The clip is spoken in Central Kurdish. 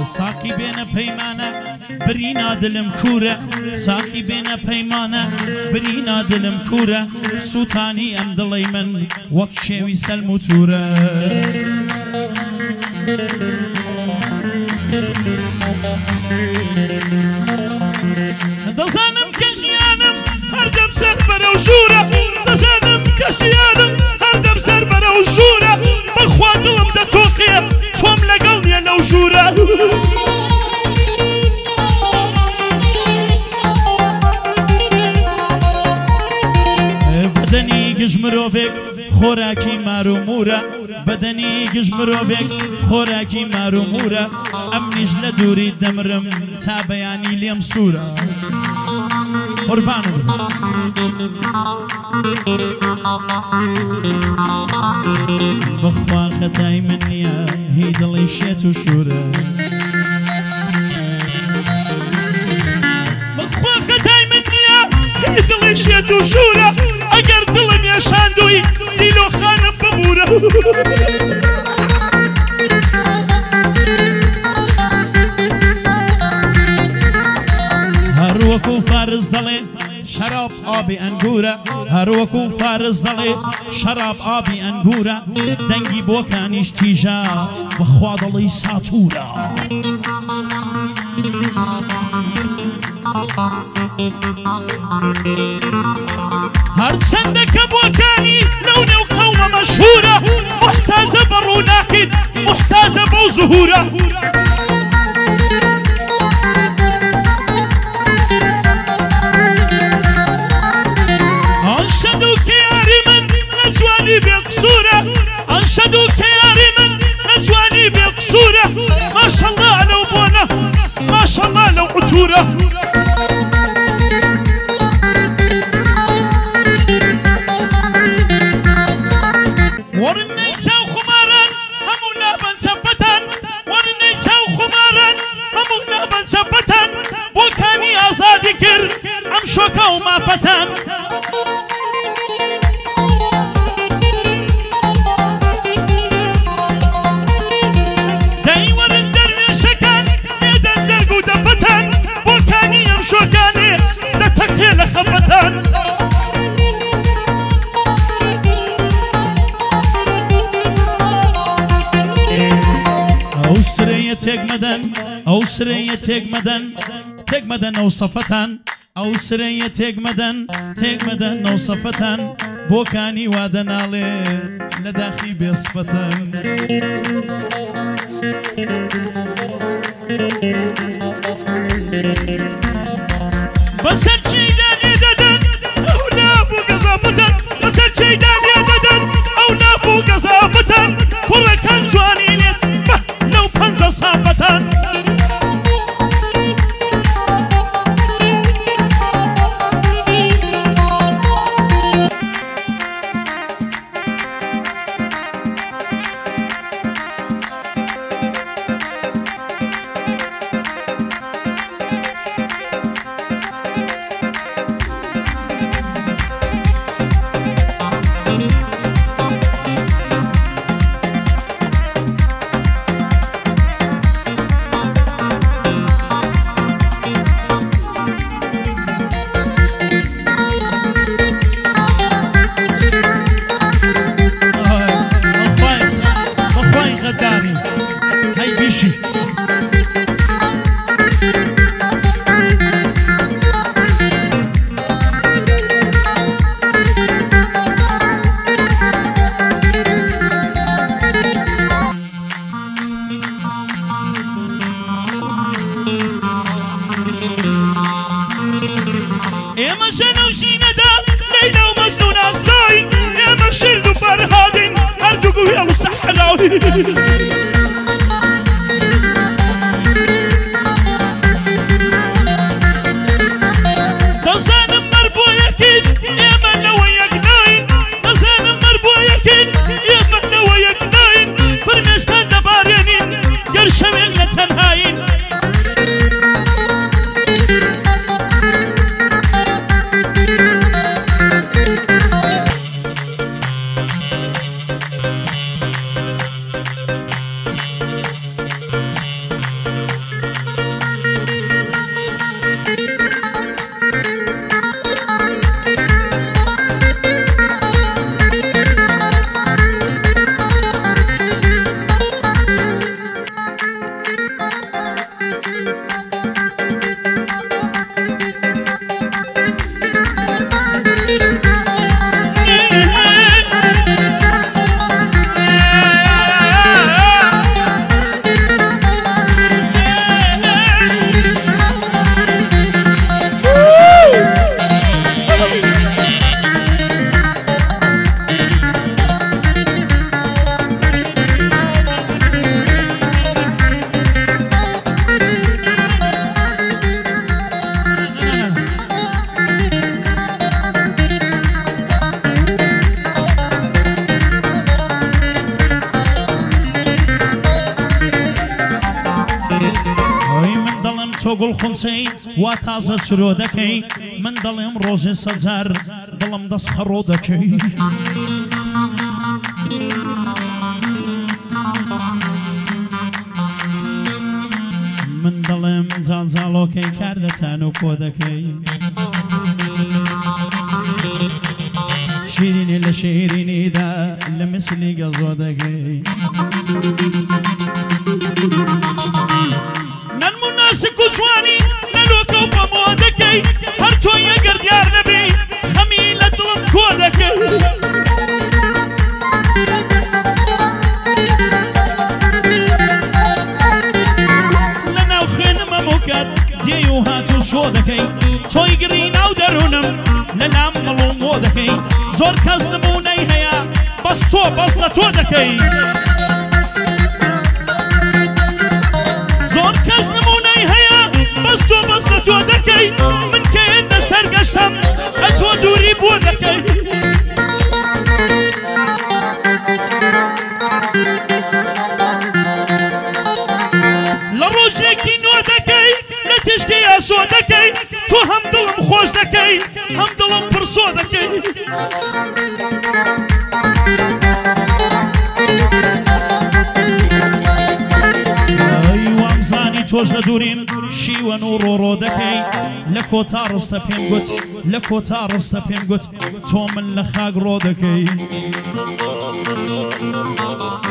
ساقی بێنە پەیمانە برینا دلم کوورە ساقی بێنە پەیمانە برینا دلم کوورە سووتانی ئەم دڵی من وەک شێوی سەلم و تورە دەزانم کە ژیانم هەردەم سەر بەرەو ژوورە دەزانم کە ژیانم هەردەم سەر بەرەو ژوورە بەخوا دڵم دەتۆقێ چۆم لەگەڵ نیە لەو ژوورە بەدەنی گژ مرۆڤێک خۆراکی مار و مورە بەدەنی گژ مرۆڤێک خۆراکی مار و مورە ئەمنیش لە دووری دەمرم تا بەیانی لێم سوورە قوربانم بەخوا خەتای من نییە هی دڵی شێت و شوورە بەخوا خەتای من نییە هی دڵی شێت و شوورە ئەگەر دڵم یێشاندووی دیلۆخانم ببوورە هەروەکو فارس دەڵێ شەراب ئابی ئەنگورە هەروەکو فارس دەڵێ شەراب ئابی ئەنگورە دەنگی بۆکانیش تیژە بەخوا دەڵی ساتورە هەرچەندە کە بۆکانی لەو نێو قەومە مەشهورە محتاجە بە ڕووناکیت محتاجە بەو زهورە ئەنشەدو کە یاری من لە جوانی بێقسوورە ئەنشەدو کە یاری من لە جوانی بێقسوورە ماشەڵڵا لەو بۆنە ماشەڵڵا لەو قوتورە وەرنەی چاو خماران هەموو لابەن چەپەتان وەرنەی چاو خماران هەموو لابەن چەپەتان بۆکانی ئازادی کرد ئەم شۆکە و مافەتان دەیوەرن دەروێشەکان لێدەن زەرگ و دەفەتان بۆکانی ئەم شۆکانێ دەتەقێ لە خەفەتان ئەو سرەیە تێک مەدەن ئەو سرەیە تێک مەدەن تێک مەدەن ئەو سەفەتان ئەو سرەیە تێک مەدەن ئەو سەفەتان بۆکانی وادەناڵێ لە داخی بێسفەتان بەسەر چیدا لێ دەدەن ئەو لاف و گەزافەتان بەسەر چیدا لێ دەدەن ئەو لاف و گەزافەتان کوڕەکان جوانی لێت بە لەو پەنجە سافەتان ئێمە ژەنە و ژینەدا لەیلا و مەجنون ئاساین ئێمە شرد و فەرهادین هەردووک و هێڵ و سەحراوین دەزانم مەر بۆ یەکین ئێمە لەوە یەک ناین دەزانم مەر بۆ یەکین ئێمە لەوە یەک ناین فرمێسکان دەبارێنین گەر شەوێک لە تەنهاین تۆ گوڵ خونچەی وا تازە چرۆ دەکەی من دەڵێم ڕۆژێ سەجار دڵم دەست خەڕۆ دەکەی من دەڵێم جانجاڵۆکەی کار دەتان و کۆ دەکەی شیرینی لە شیرینیدا لە مثلی گەزۆ دەکەی نەنموناسک و جوانی لەلۆکە و بەمۆ دەکەی هەر تۆ یەگەر دیار نەبی خەمی لە دڵم کۆ دەکەی لەناو خوێنم ئەمۆکات دێی و هات و شۆ دەکەی تۆی گری ناو دەروونم لەلام مەڵ و مۆ دەکەی زۆر کەس نمونەی هەیە بەس تۆ بەس لە تۆ دەکەی زۆر کەس نمونەی هەیە بەس تۆ بەس لە تۆ دەکەی من کە ئێندە سەرگەشتم ئە تۆ دووری بۆ دەکەی لە ڕۆژێکی نۆ دەکەی لە تشکی ئاسۆ دەکەی تۆ هەم دڵم خۆش دەکەی هەم دڵم پرسۆ دەکەی وامزانی تۆش لە دووریم شیوەن و ڕۆڕۆ دەکەی لە کۆتا ڕستە پێم گوت لە کۆتا ڕستە پێم گوت تۆ من لە خاک ڕۆ دەکەی